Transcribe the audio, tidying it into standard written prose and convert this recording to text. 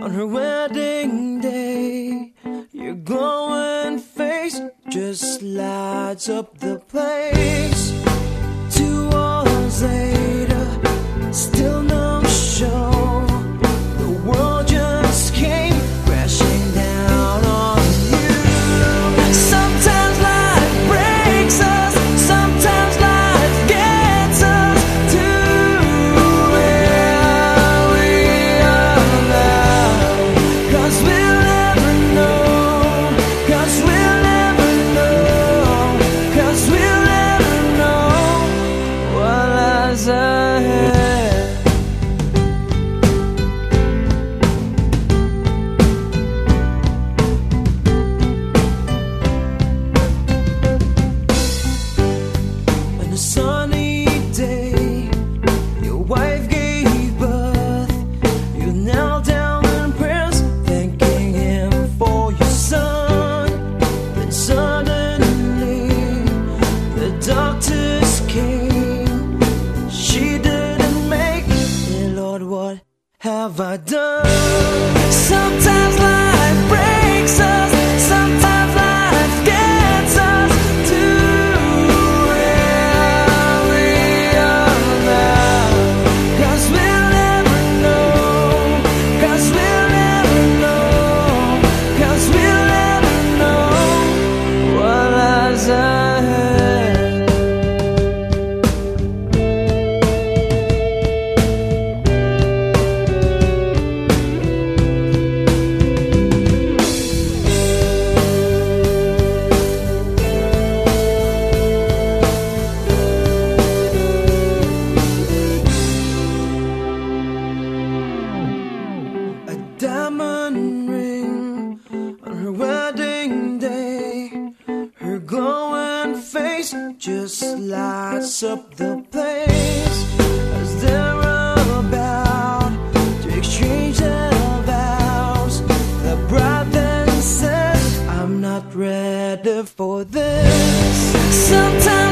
On her wedding day, your glowing face just lights up the place. 2 hours later, still no show. The world just came crashing down on you. Sometimes life breaks us, sometimes life gets us to where we are now. 'Cause we'll never know, 'cause we'll never know, 'cause we'll never know what lies ahead. On a sunny day, your wife gave birth. You knelt down in prayers, thanking him for your son. Then suddenly, the doctors came. She didn't make it. Lord, what have I done? Sometimes life breaks us, sometimes life gets us to where we are now. 'Cause we'll never know, 'cause we'll never know, 'cause we'll never know what lies ahead. A diamond ring on her wedding day. Her glowing face just lights up the place. As they're about to exchange their vows, the bride then says, I'm not ready for this. Sometimes